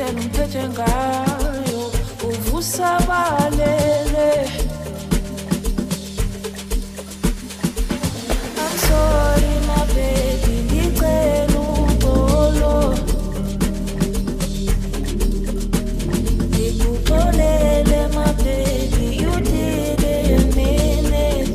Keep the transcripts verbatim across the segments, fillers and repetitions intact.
indlela umphethe ngayo uvusabalele. I'm sorry my baby, ngicela uxolo. Ngikuxolele my baby, you didn't mean it.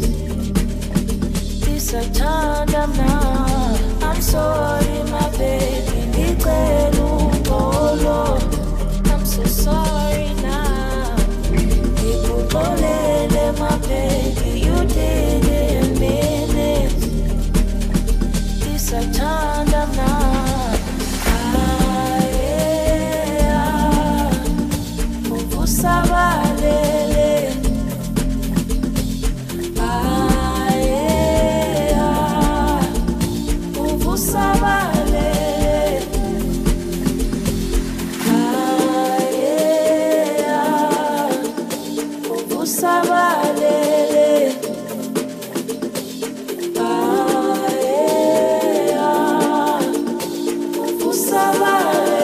Isathanda mna. I'm sorry my baby, ngicela uxolo. I'm so sorry now. Ngikuxolele my baby, you didn't mean it. Isathanda mna. Ah, yeah. Uvusabalele. Ah, yeah. Uvusabalele. Ah, yeah. Uvusabalele. Ah, yeah. Uvusabalele.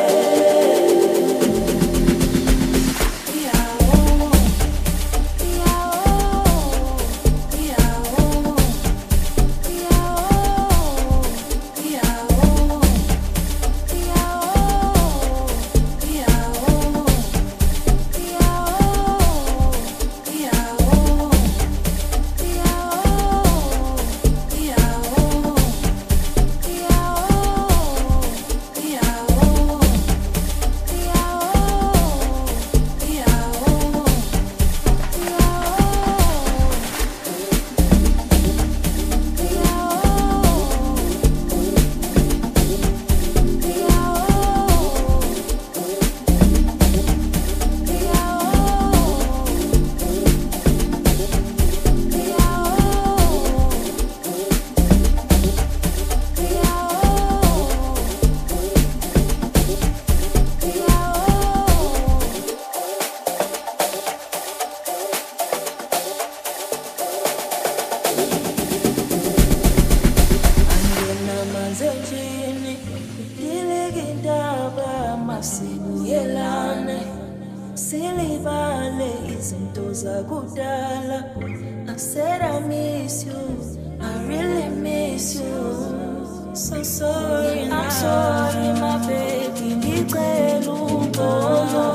I said I miss you, I really miss you. So sorry, I'm sorry my baby, ngicela uxolo.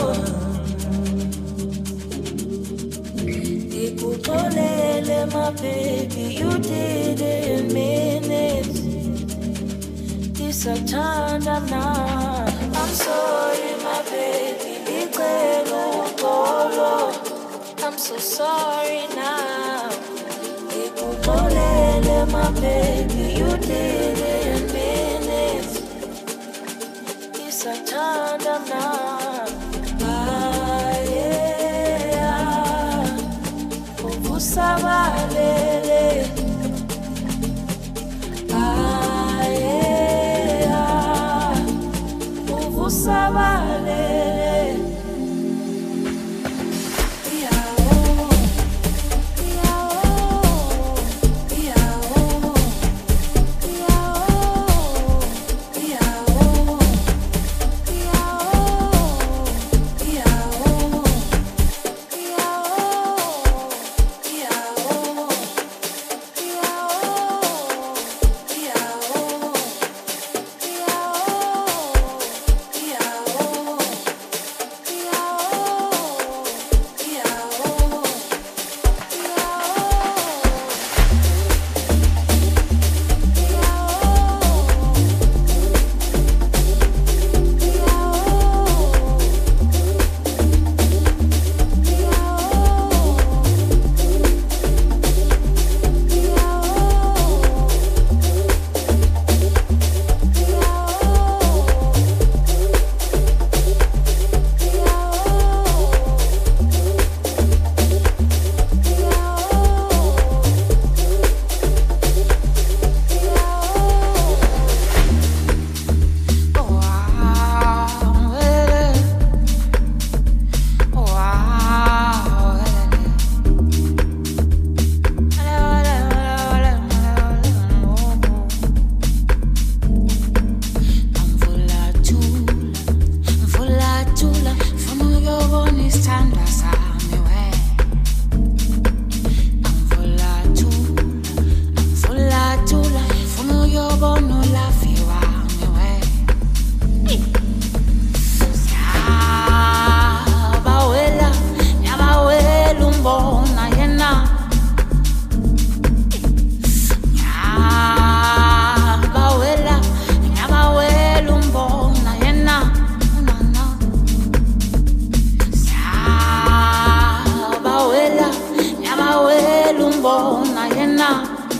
Ngikuxolele my baby, you didn't mean it. Isathanda mna. I'm sorry my baby, ngicela uxolo. I'm so sorry now. Ngikuxolele my baby, you didn't mean it. Isathanda mna. Ah, yeah. Uvusabalele. Ah, yeah. Uvusabalele. isithandwa sami we angivulathula angivulathula funa uyobona ulafi wami we Nyabawela nyabawela umbona yena Nyabawela nyabawela umbona yena Nyabawela nyabawela umbona yena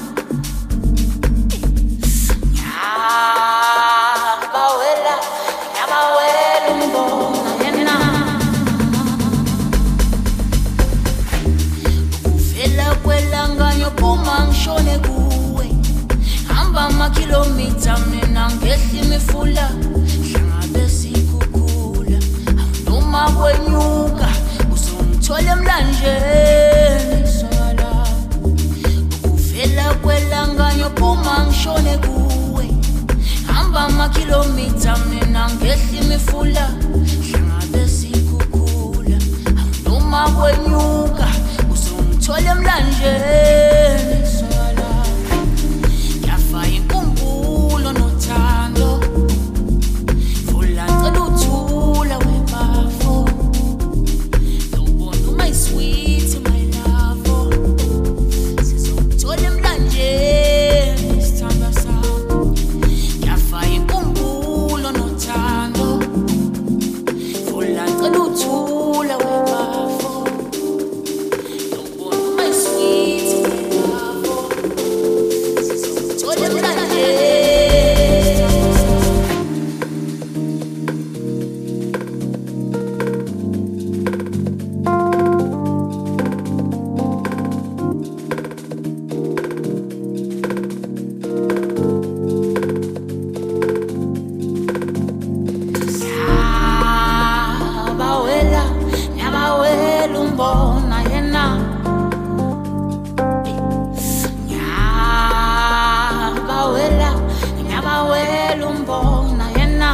Nyabawela nyabawela umbona yena Uvela kwelanga nyophuma ngishone kuwe hamba amakhilomitha mina ngehla imifula hlangabe sikukula noma kwenyuka uzongithola emlanjeni sala Uvela kwelanga nyophuma ngishone kuwe hamba amakhilomitha mina ngehla imifula hlangabe sikukula noma kwenyuka uzongithola emlanjeni sala Yafa inkumbulo nothando Vula ngicela uthula webafo Lobona my sweet my love Sizongithola emlanjeni isithandwa sami Yafa inkumbulo nothando Vula ngicela uthula webafo Lobona my sweet my love Sizongithola emlanjeni Nyabawela nyabawela umbona yena Nyabawela nyabawela umbona yena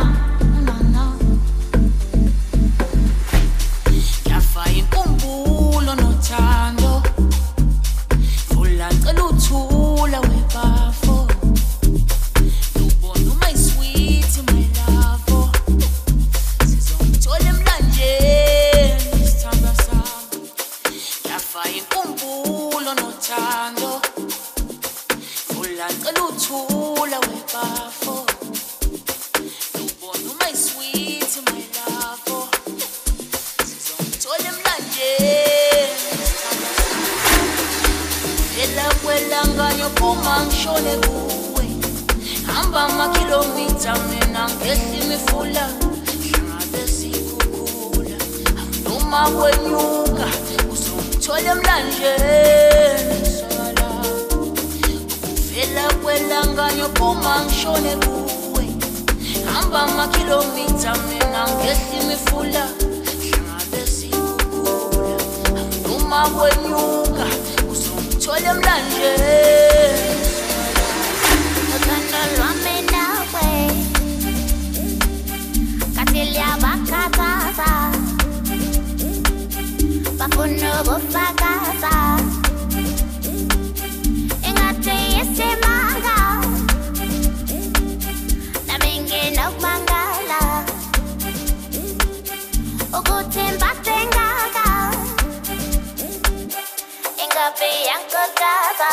Yafa inkumbulo nothando Vula ngicela uthula webafo Lobona my sweet my love Sizongithola emlanjeni isithandwa sami Yafa inkumbulo nothando Vula ngicela uthula webafo Lobona my sweet my love Sizongithola emlanjeni isithandwa sami Ela kwelanga nyophuma ngishone kuwe hamba amakhilomitha mina ngehla imifula hlangabe sikukula noma kwenyuka uzongithola emlanjeni sala Uvela kwelanga nyophuma ngishone kuwe hamba amakhilomitha mina ngehla imifula hlangabe sikukula noma kwenyuka uzongithola emlanjeni Uthando lwami nawe kathi liyabakhathaza bafuna ubufakaza engathi yisimanga nami nginokubangala ukuthi mbade ngaka ingabe yankotaza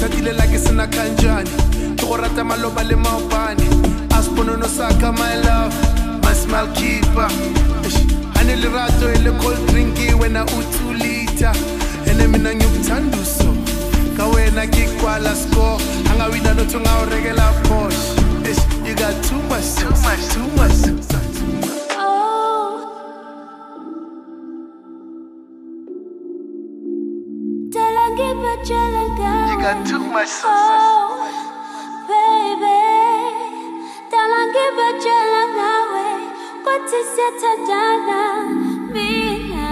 thatile la ke sena kanjani ke go rata maloba le maopane asponono saka my love my smile keeper ane lerato e le cold drinki wena u two liter ene mina ngikuthanda uso ka wena kikwala score angawina notho ngawurekela Porsche you got too much too much too much you got too much oh, baby don't give a jelly away what is it tadana mina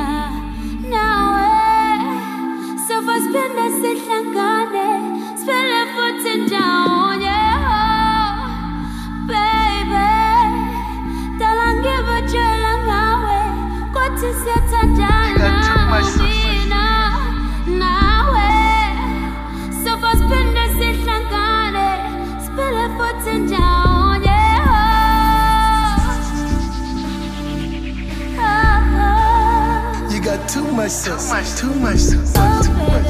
nawe so for spend a sihlangane spell a foot down yeah baby don't give a jelly away what is it tadana you got too much mina nawe so for spend a sihlangane spell a foot down yeah you got too much sauce, too much, too much sauce, too much.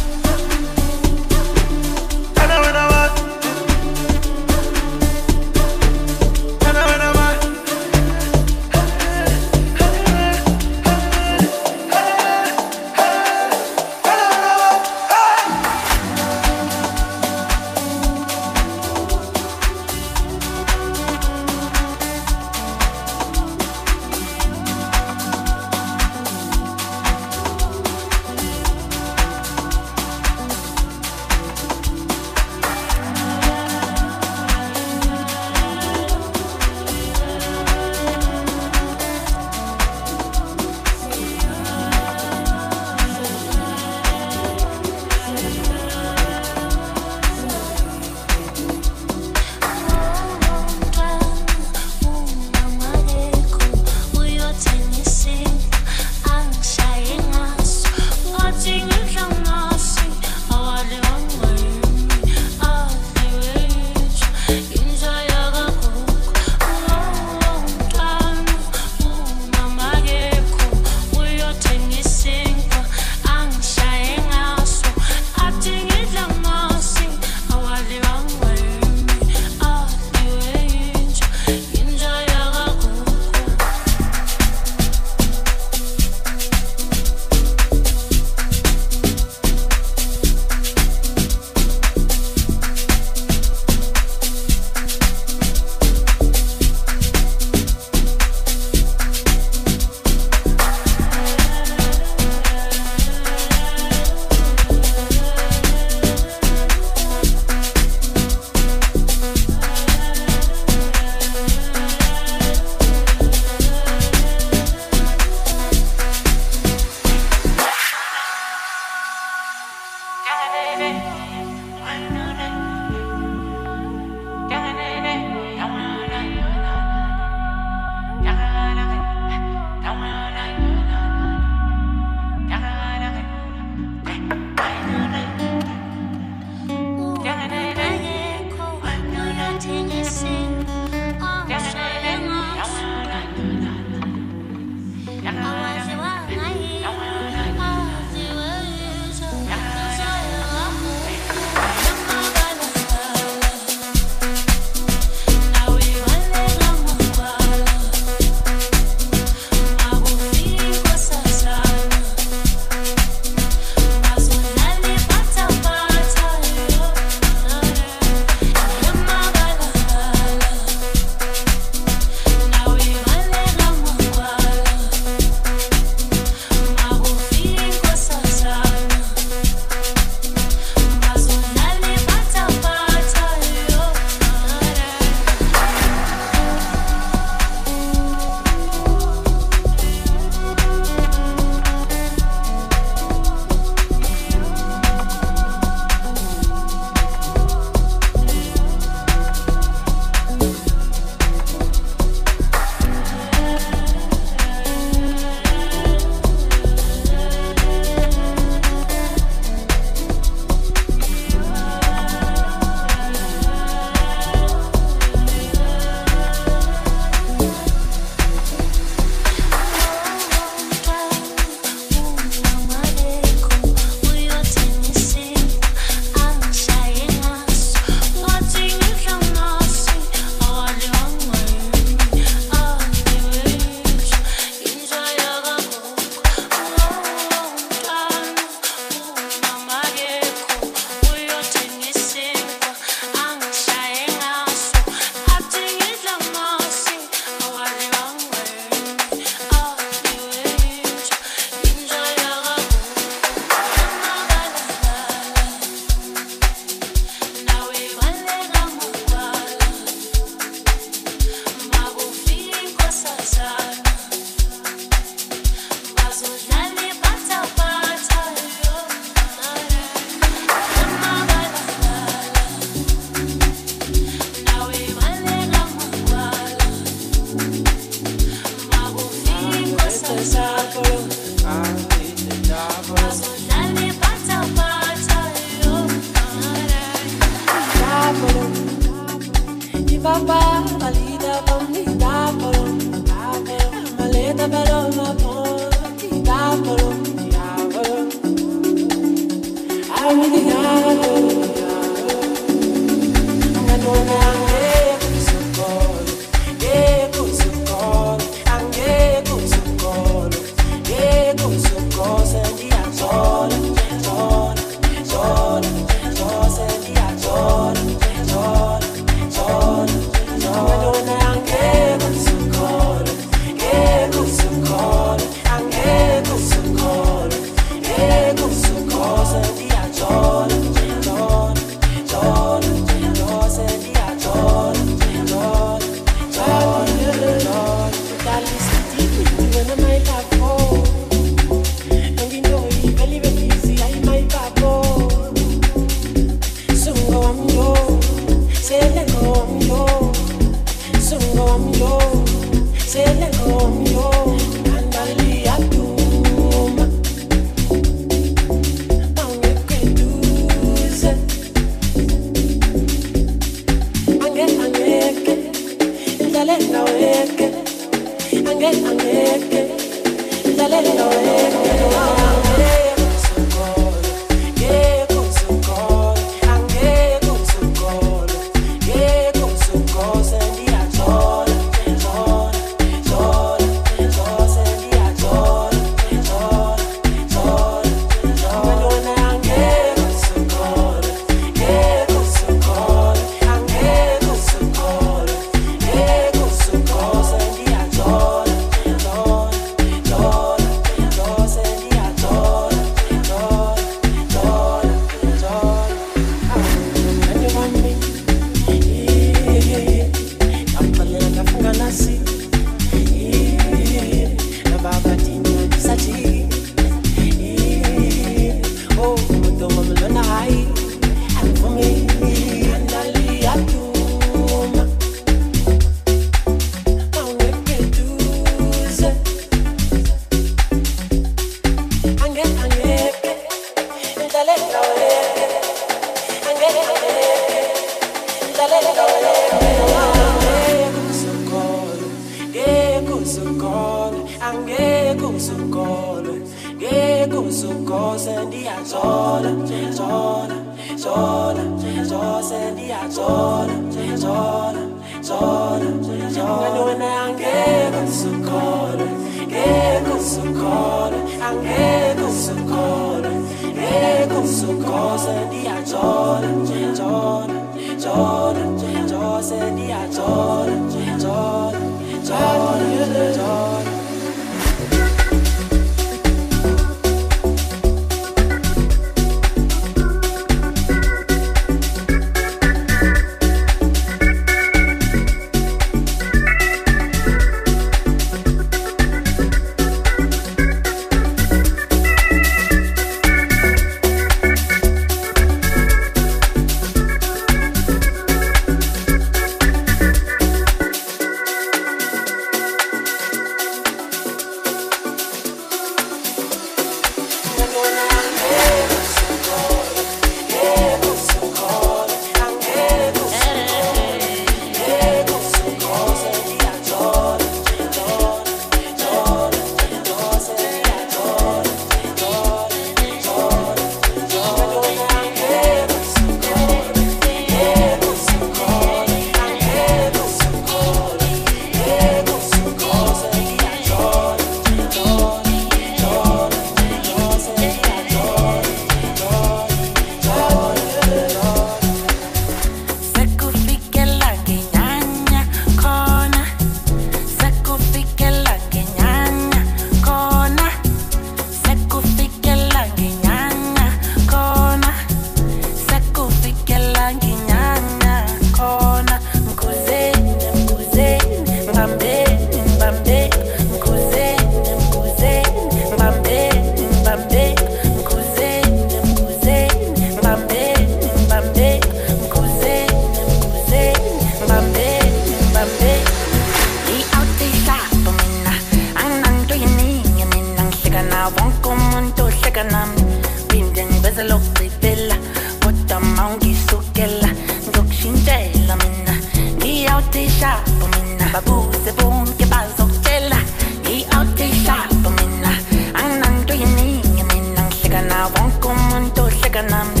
Babuze bonke bazokutshela i-outside mina anginanto yeningi mina ngihleka nawo wonke umuntu ohleka nami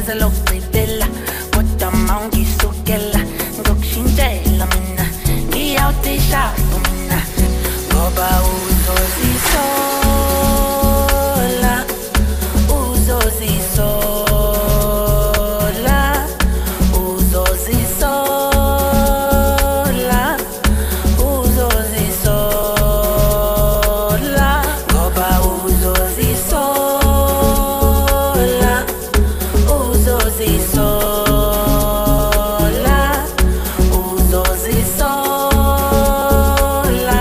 leze lokugcibela kodwa mawungisukela ngokushintshela mina ngiyawutisha mina ngoba uzozisola uzozisola uzozisola uzozisola ngoba uzozisola uzozisola uzozisola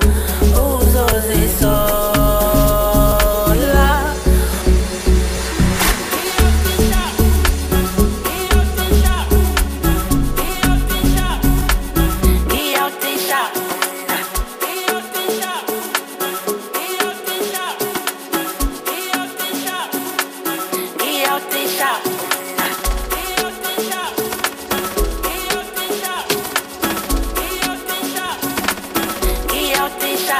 uzozisola ngiyawutisha ngiyawutisha ngiyawutisha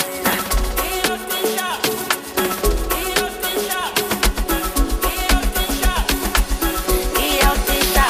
ngiyawutisha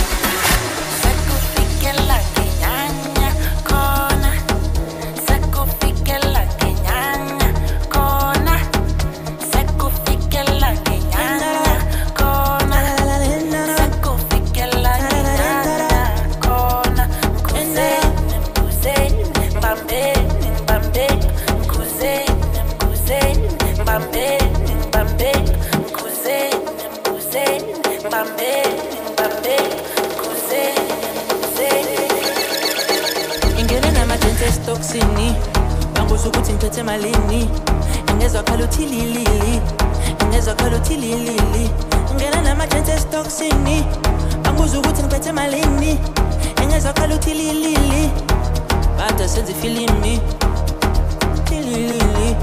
sekufikela ngenyanya khona sekufikela ngenyanya khona sekufikela ngenyanya khona sekufikela ngenyanya khona mkhuzeni mkhuzeni mbambeni mbambeni mkhuzeni mkhuzeni mbambeni mbambeni mkhuzeni mkhuzeni mbambeni mbambeni mkhuzeni mkhuzeni ingene namajensi esitoksini banguza ukuthi ngiphethe malini ingezwa khala uthililili ingezwa khala uthililili ingene namajensi esitoksini banguza ukuthi ngiphethe malini ingezwa khala uthililili bada senze filimi tililili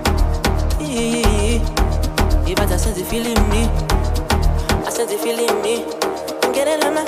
ibada senze filimi asenze filimi ingene nama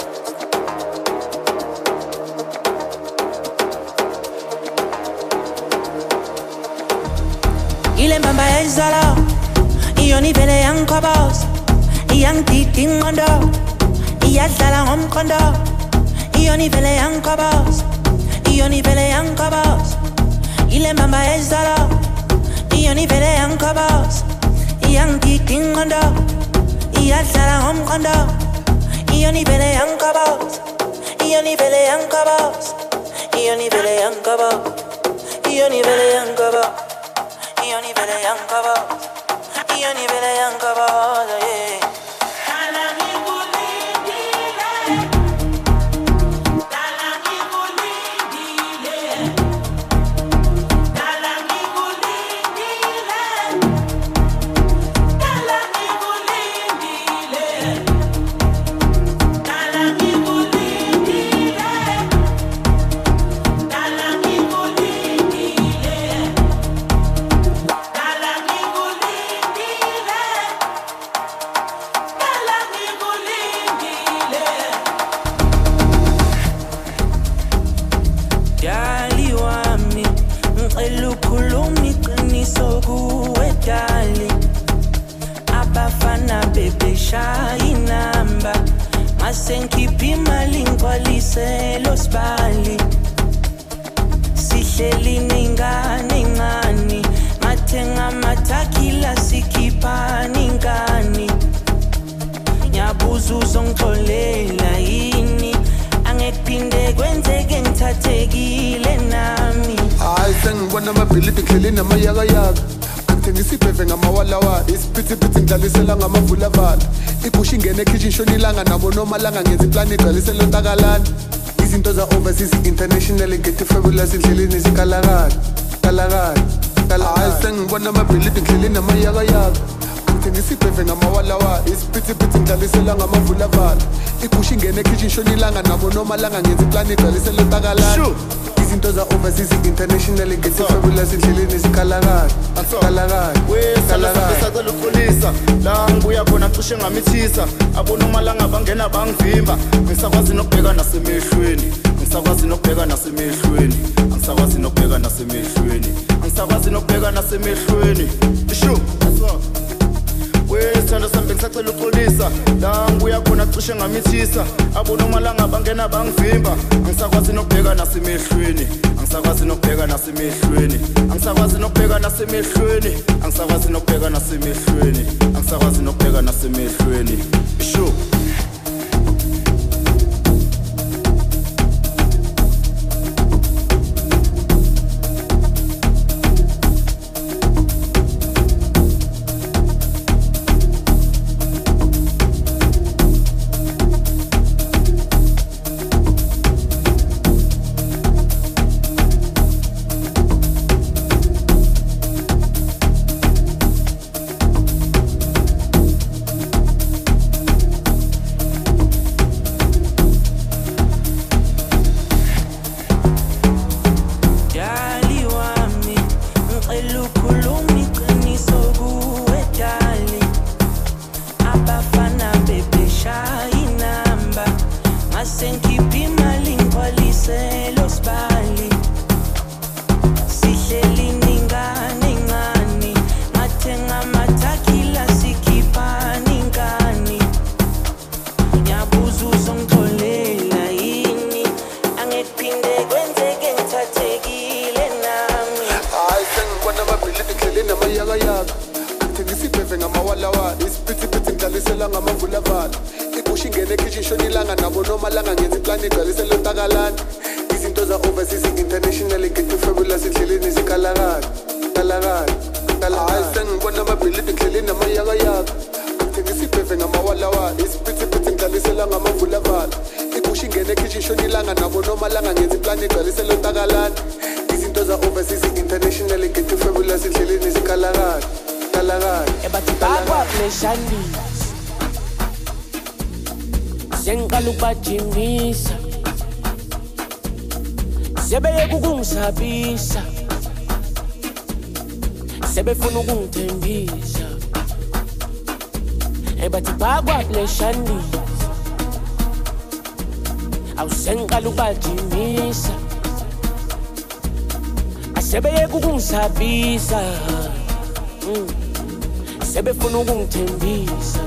ile mbamba yezala iyoni vele yankobos iyangididi ingqondo iyadlala ngomqondo iyoni vele yankobos iyoni vele yankobos ile mbamba yezala iyoni vele yankobos iyangididi ingqondo iyadlala ngomqondo iyoni vele yankobos iyoni vele yankobos iyoni vele yankobos iyoni vele yankobos iyoni vele yankobos iyoni vele yankobos yeah. Inamba masenkipi malingwalise los bali sihleli ningane ngani mathenga matakila sikipa ningani nyabuza uzongixolela yini angekuphinde kwenzeke ngithathekile nami hayi sengibona amabhilidi nghleli namayakayaka ngisibheve ngamawalawa isiphithiphithi ngidlalisela ngamavulavala igusha ingene ekitchen shonilanga nabo nomalanga ngenza iplani igcwalisela ontakalana izinto za-overseas international ngethi fabulous endleleni zikalakala kalakala hayi sengibona amabhilidi nghleli namayakayaka ngisibheve ngamawalawa isiphithiphithi ngidlalisela ngamavulavala igusha ingene ekitchen shonilanga nabo nomalanga ngenza iplani igcwalisela ontakalana izinto za-overseas international ngethi fabulous endleleni zikalakala wesacela ukulisa la ngibuya khona cishe ngamithisa abonomalanga bangena bangivimba ngisakwazi nokubheka nasemehlweni ngisakwazi nokubheka nasemehlweni ngisakwazi nokubheka nasemehlweni ngisakwazi nokubheka nasemehlweni isho wesithando sami ngisacela uxolisa la ngibuya khona cishe ngamithisa abona umalanga bangena bangivimba angisakwazi nokubheka nasemehlweni angisakwazi nokubheka nasemehlweni angisakwazi nokubheka nasemehlweni angisakwazi nokubheka nasemehlweni angisakwazi nokubheka nasemehlweni sho Jimisa Sebe kukungisabisa Sebe funa ukungithembisa Ebathi bakwa bleshandisa Awusenqala ukubajimisa Asebe kukungisabisa Sebe funa ukungithembisa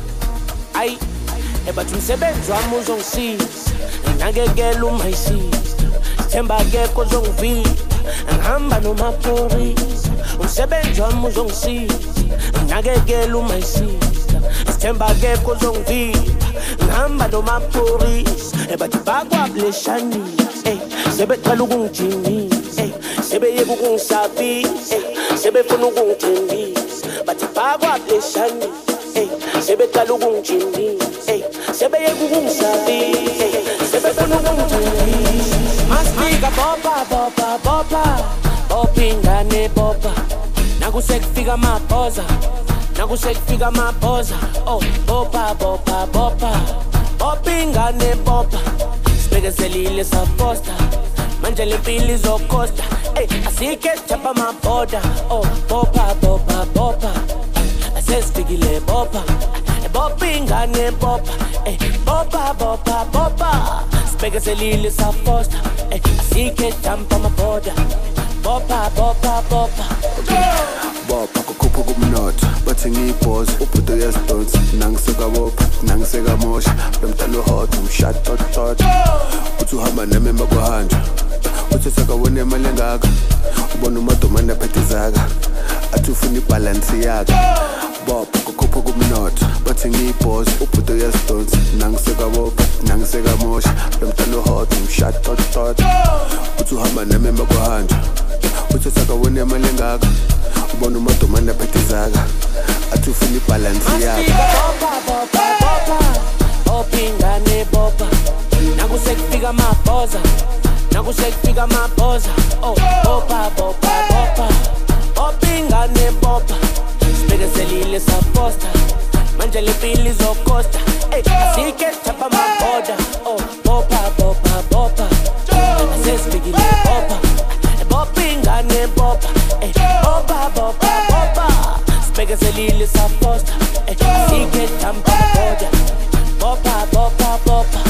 Ay Ebathi umsebenzi wami uzongisiza Ngakekela uma isiza Sithemba akekho ozongivila Ngihamba nomaphorisa Umsebenzi wami uzongisiza Ngakekela uma isiza Sithemba akekho ozongivila Ngihamba nomaphorisa Ebathi bakwa bleshandisa Sebeqala ukungijimisa Sebeyeka ukungisabisa Sebefuna ukungithembisa Bathi bakwa bleshandisa Sebeqala ukungijimisa Sebeyeka ukungisabisa Sebefuna ukungithembisa Masifika bopa bopa bopa Bopa ingane bopa Nakusekufika amabhoza Nakusekufika amabhoza Oh bopa bopa bopa Bopa ingane bopa Sibekezelile saposta Manje lempilo izokosta Asike sithapha amabhoda Oh bopa bopa bopa Asesifikile bopa Bopa ingane bopa Bopa bopa bopa Sibekezelile saposta Asike sithapha amabhoda Bopa bopa bopa Bopa kukhupha kumnotho bathi ngiyibhoza ubhudo yesdonsi nangiseka bopa nangiseka mosha bemntana hot umshot tot tot uthi uhamba nami emakuhanja uthi sakawone imali engaka ubona umadomane aphethe zaka athi ufuna ibalance yaka Bopa kukhupha kumnotho bathi ngiyibhoza ubhudo yesdonsi nangiseka bopa nangiseka mosha bemntana hot umshot tot tot uthi uhamba nami emakuhanja uthi sakawone imali engaka ubona umadomane aphethe zaka athi ufuna ibalance yaka Bopa bopa bopa Bopa ingane bopa Nakusekufika amabhoza Nakusekufika amabhoza Oh bopa bopa bopa Bopa ingane bopa Sibekezelile saposta Manje lempilo izokosta Asike sithapha amabhoda Oh bopa bopa bopa Asesifikile bopa Bopa ingane bopa Bopa bopa bopa Sibekezelile saposta Asike sithapha amabhoda Bopa bopa bopa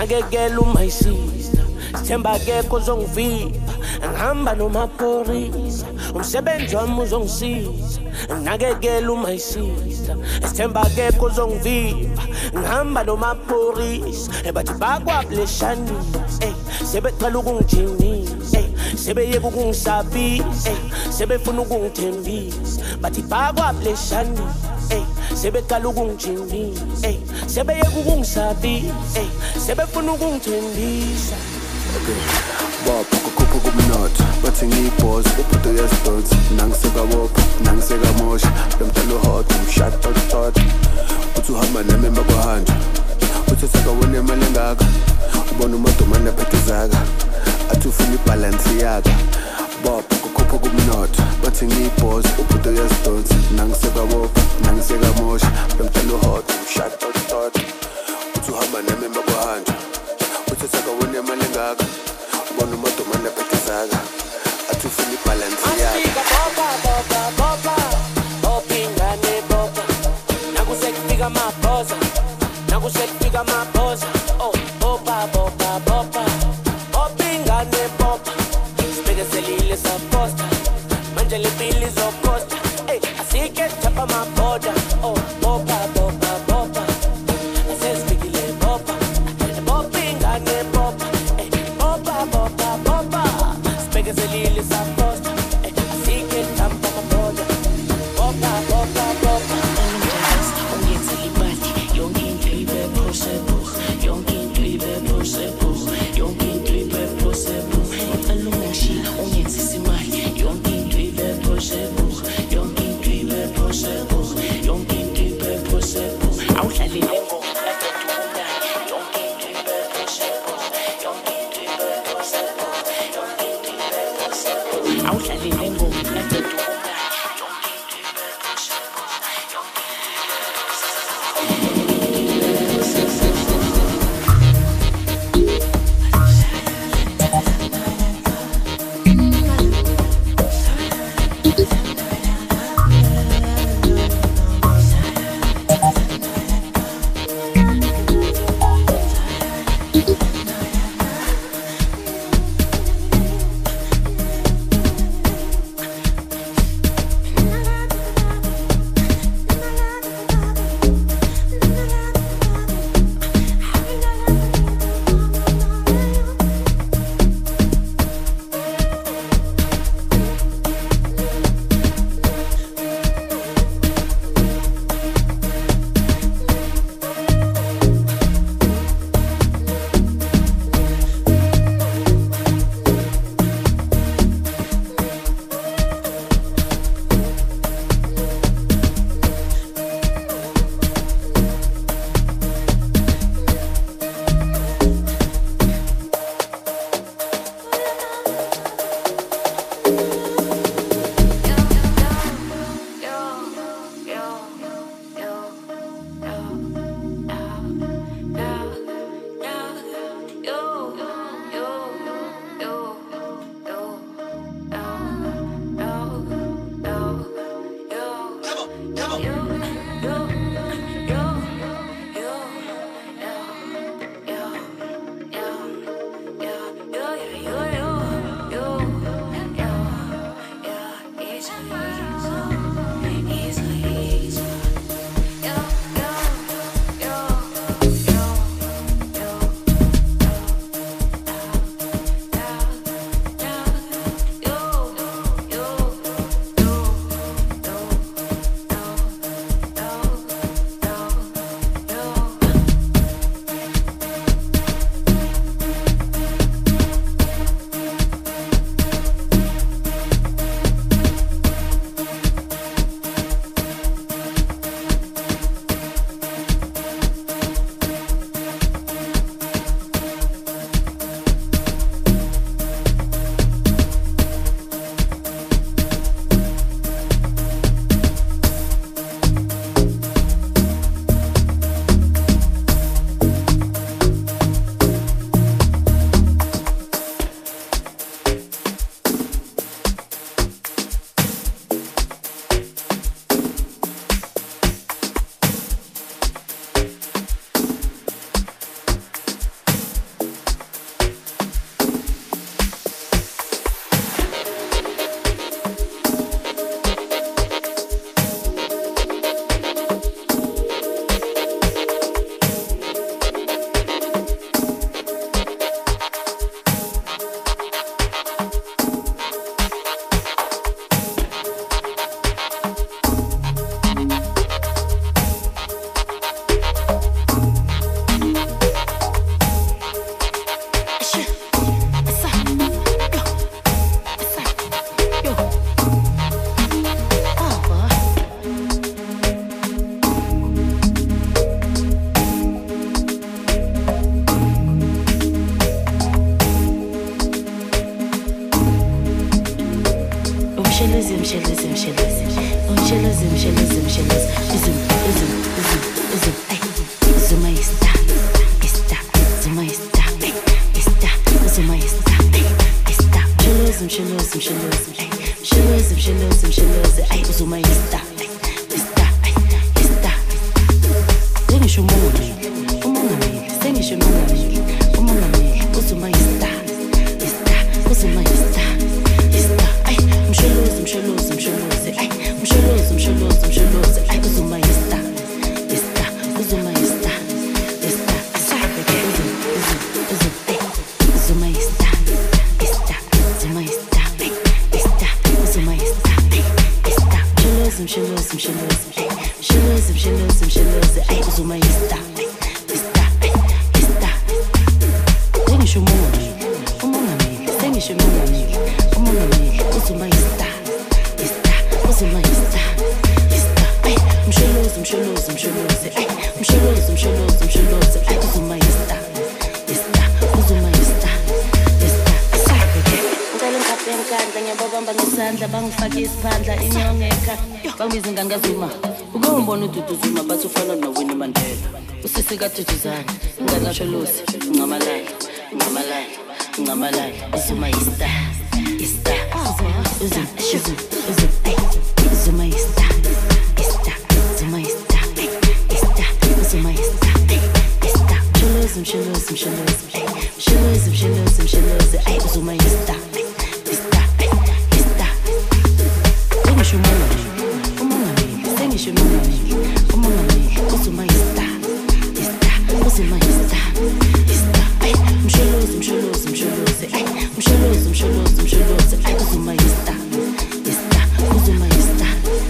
nakekela my sister sithemba akekho ozongiviva ngihamba nomaphorisa umsebenzi wami uzongisiza nakekela my sister sithemba akekho ozongiviva ngihamba nomaphorisa bathi bakwableshani eh sebecela ukungijinisa eh sebeyeka ukungisabisa eh sebefuna ukungithembisa bathi bakwableshani eh sebecela ukungijinisa eh sebeyeka ukungisabisa eh sebefuna ukungithembisa. Okay, bopha kukhupha kumnotho bathi ngiyibhozi ubudo yesidothi nangiseka bopha nangiseka mosha lomntana hot umshot tot tot uthi uhamba nami emakwahanja uthi sakawona imali engaka ubona umadomane aphethezaka athi ufuna ibalance yaka bopha kukhupha kumnotho bathi ngiyibhozi ubudo yesidothi nangiseka bopha nangiseka mosha lomntana hot umshot tot tot uthi uhamba nami emakwahanja uthi sakawona imali engaka ubona umadomane aphethezaka athi ufuna ibalance yaka bopa bopa bopa opingane bopa nakusekufika mabhoza nakusekufika mabhoza oh bopa bopa bopa opingane bopa sibeke selile saposta manje lepili zokosta hey asike chapa maboda oh bopa bopa bopa asesifikile bopa opingane bopa hey bopa bopa bopa sibeke selile saposta hey asike chapa maboda bopa bopa bopa msheluzi msheluzi msheluzi msheluzi msheluzi msheluzi izum izum izum izum ay zuma ista ista zuma ista ista zuma ista ista msheluzi msheluzi msheluzi ay msheluzi msheluzi msheluzi ay zuma ista ista ista sengisho umongameli umongameli sengisho umongameli umongameli uzuma ista ista uzuma ista ista ay msheluzi msheluzi msheluzi ay msheluzi msheluzi msheluzi ay uzuma ista ista uzuma ista ista sabe uzum uzum uzum ay uzuma ista ista uzuma ista ay ista uzuma ista ay ista msheluzi msheluzi msheluzi ay msheluzi msheluzi msheluzi ay uzuma ista ista ista sengisho umongameli umongameli sengisho umongameli umongameli uzuma ista ista uzuma ista ista ay msheluzi msheluzi msheluzi ay msheluzi msheluzi msheluzi ay uzuma ista ista uzuma ista ista sabe ngicela ngikhape enkandla ngiyababamba ngesandla bangifake isiphandla inyongeka bangibiza ngangazuma ukumbona ududuzuma bathi ufana noWinnie Mandela usisi kaduduzana ngangasho lusi ngamalala ngamalala ngamalala uzuma ista ista uzum uzum uzum ay uzuma ista ista uzuma ista ista uzuma ista ista msheluzi msheluzi msheluzi ay msheluzi msheluzi msheluzi ay uzuma ista ista ista sengisho umongameli umongameli sengisho umongameli umongameli uzuma ista ista uzuma ista ista ay msheluzi msheluzi msheluzi ay msheluzi msheluzi msheluzi ay uzuma ista ista uzuma ista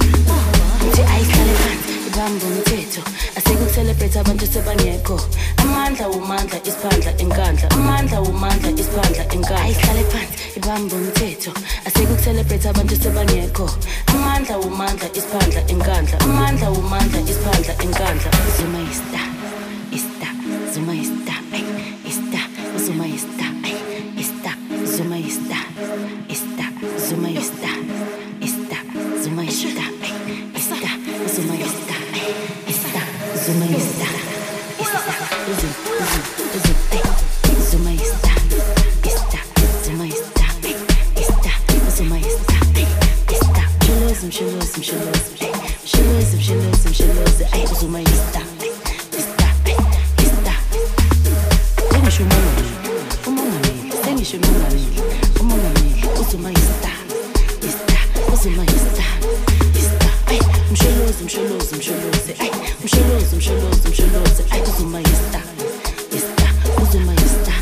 uthi ayihlale phansi ibambe umthetho asekucelebrate abantu sebangekho amandla umandla isiphandla enkandla amandla umandla isiphandla enkandla ayihlale phansi ibambe umthetho asekucelebrate abantu sebangekho amandla umandla isiphandla enkandla amandla umandla isiphandla enkandla uzuma ista ista zuma ista ay ista zuma ista ay ista zuma ista ista zuma ista ista zuma ista ay ista zuma ista ay ista zuma ista ista uzum uzum uzum ay zuma ista ista zuma ista ay ista zuma ista ay ista msheluzi msheluzi msheluzi ay msheluzi msheluzi msheluzi ay zuma ista ista ay ista sengisho umongameli umongameli sengisho umongameli umongameli uzuma ista ista uzuma ista ista ay msheluzi msheluzi msheluzi ay msheluzi msheluzi msheluzi ay uzuma ista ista uzuma ista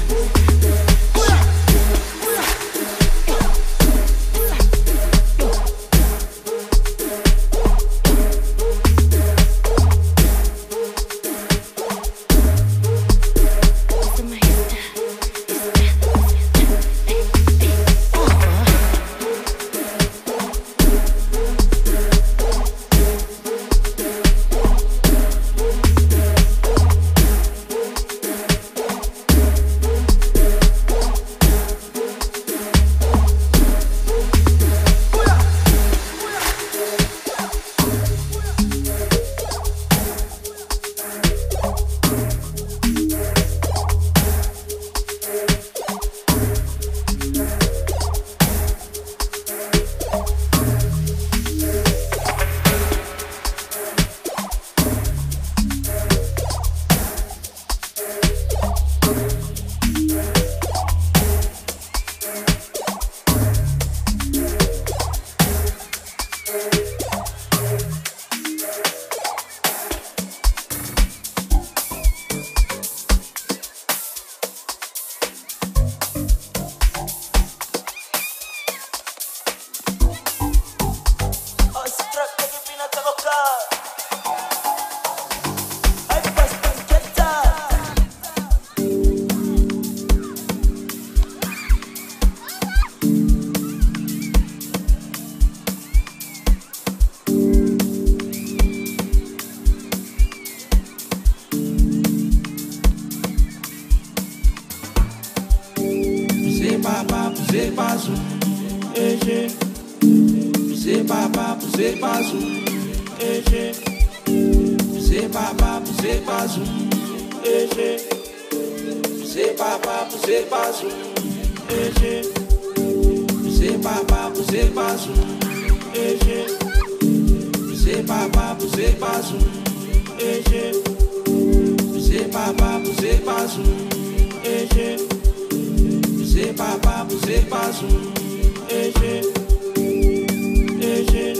Poussez papa, poussez pas sous. Et j'ai. Poussez papa, poussez pas sous. Et j'ai. Poussez papa, poussez pas sous. Et j'ai. Poussez papa, poussez pas sous. Et j'ai. Poussez papa, poussez pas sous. Et j'ai. Poussez papa, poussez pas sous. Et j'ai. Poussez papa, poussez pas sous. Et j'ai. Et j'ai.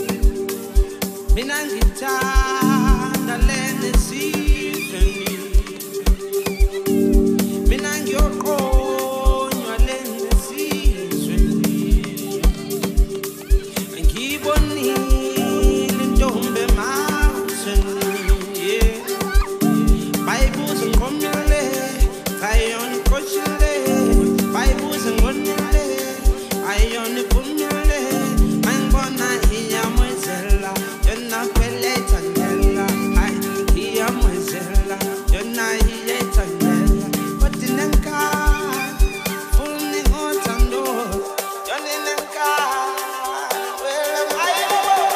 Minangithanda lene sizweni. Minangiyoqonywa lene sizweni. Ngibonile intombi emazweni, yeah. Bayibuza ngomile, ayona ikoshile. Bayibuza ngonile, ayona iphumile. Mangibona iyamwezela, yona kwelethandela. Hayi, iyamwezela, yona iyethandela. Kodwa inenkani, funa ingothando, yona inenkani. Well, ayo.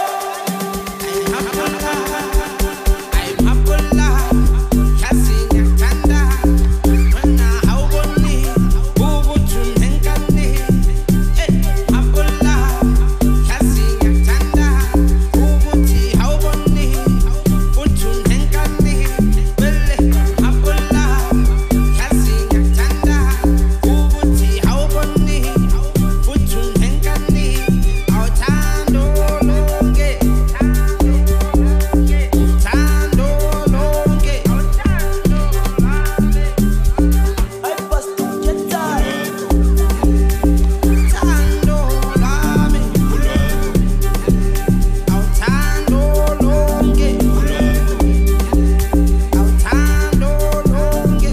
I'm happy, kasi ngiyathanda. Wena awuboni, ukuthi unenkani. Eh, happy, kasi ngiyathanda. Ukuthi awuboni, ukuthi unenkani. Well, happy, kasi ngiyathanda. Ukuthi awuboni, ukuthi unenkani. Awuthando lonke, uthando lonke. Uthando lami, awuthando lonke, awuthando lonke.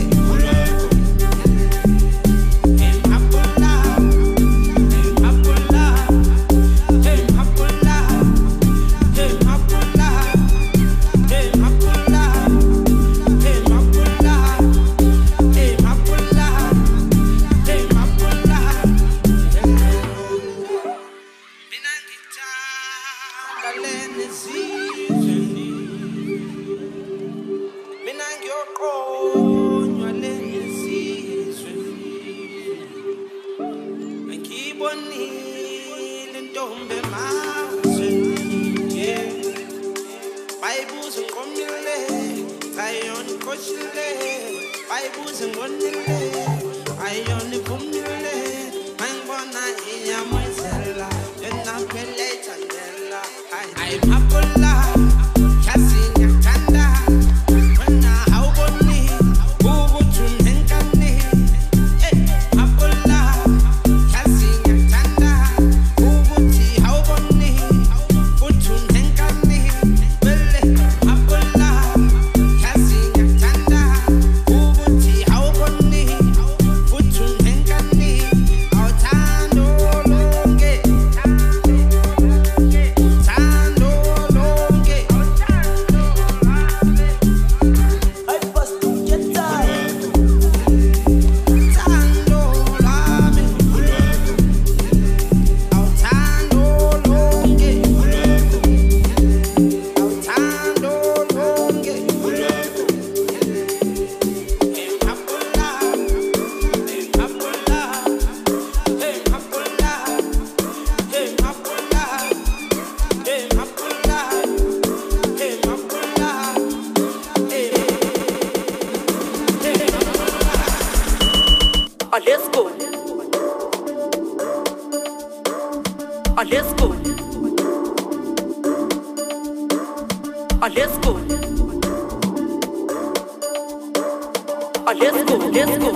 Emhaphula, emhaphula, emhaphula, emhaphula, emhaphula, emhaphula, emhaphula, emhaphula. Mina ngithanda lena sizweni. Mina ngiyoqonywa lena sizweni. Ngibonile intombi emazweni, yeah. Bayibuza ngomile, ayona ikoshile. Bayibuza ngonile, ayona iphumile. Mangibona iyamwezela, yona kwelethandela. I'm happy, kasi ngiyathanda. Wena awuboni, ukuthi unenkani. Eh, happy, kasi ngiyathanda. Ukuthi awuboni, ukuthi unenkani. Well, happy, kasi ngiyathanda. Ukuthi awuboni, ukuthi unenkani. Awuthando lonke, uthando lonke. Uthando lami, awuthando lonke, awuthando lonke. Emhaphula, emhaphula, emhaphula, emhaphula, emhaphula, emhaphula, Oh, let's go. Oh, let's go. Oh, let's go. Oh, let's go. Let's go.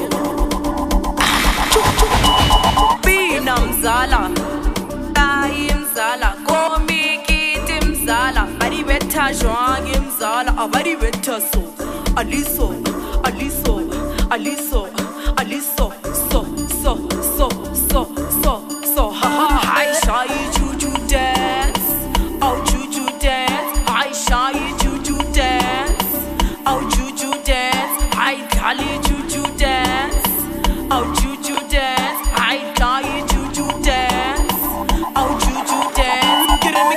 Bina mzala, tayi mzala, komikiti mzala, bari betha jwangi mzala, abari betha so, aliso, aliso, aliso, aliso, so, so, so, so, so, so, ha ha. I shy juju dance, oh juju dance, I shy juju dance, oh juju dance, I kali juju dance, oh juju dance, I die juju dance, oh juju dance, get in the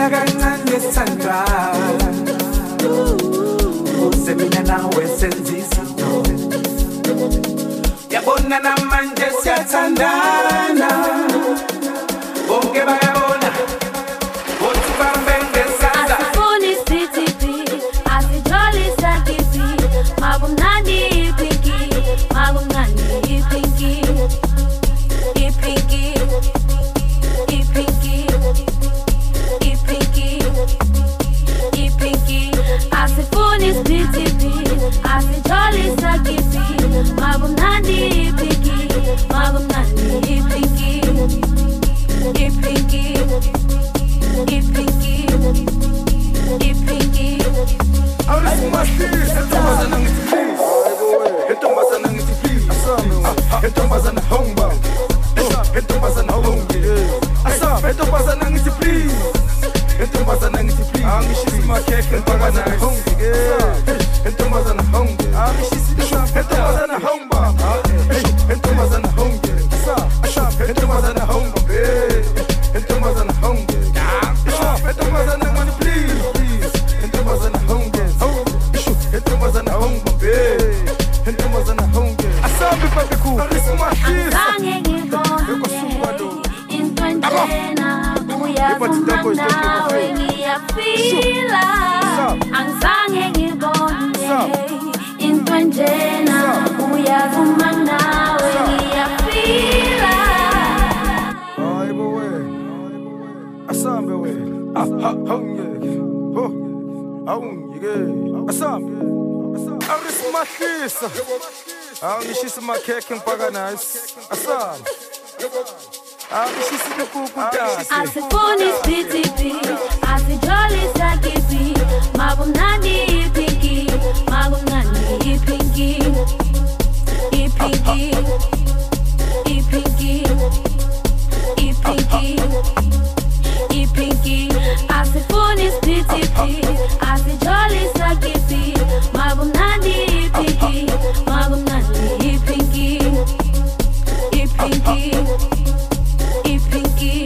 Ngicela kancane Sandra Uze mina nawe senze izinto Yabona namanje siyathandana Bonke bayabona Bothi bambenge sandla Asifuni sitipi Asijoli sakipi Magumnandi ipinki Magumnandi ipinki Ipinki Ipinki Ipinki Ipinki Asifuni sitipi Asijoli sakipi Magumnandi ipinki Magumnandi ipinki Ipinki Ipinki Ipinki Entombazana ngithi please Entombazana ngithi please Entombazana homba Entombazana homba Asap entombazana ngithi please Entombazana ngithi please Angishisi makhekhe entombazana homba Entombazana homba Angishisi entombazana homba Entombazana homba Asap entombazana homba Entombazana homba Entombazana ngani please please Entombazana homba Entombazana homba Entombazana homba Asambi papiku Angizange ngibone into njena uyavuma nawe ngiyafila Angizange ngibone into njena uyavuma nawe ngiyafila Hayibo we Asambe we Ah ha honye Ho Awungike Asambe Arisimahlisa Angishisa makhekhe mpaka nice Asambe Angishisa kuku dance Asifuni sitipi Asijoli sakipi Magumnandi ipinki Magumnandi ipinki Ipinki Ipinki Ipinki Ipinki Asifuni sitipi Asijoli sakipi Magumnandi ipinki Magumnandi ipinki Ipinki Ipinki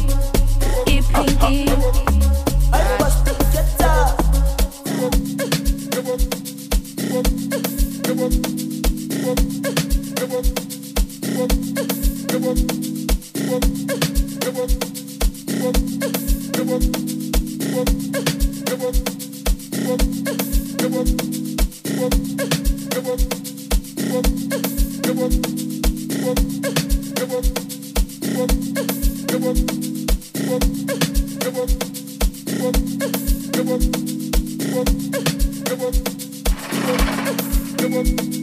Ipinki I bust the jetta Come on.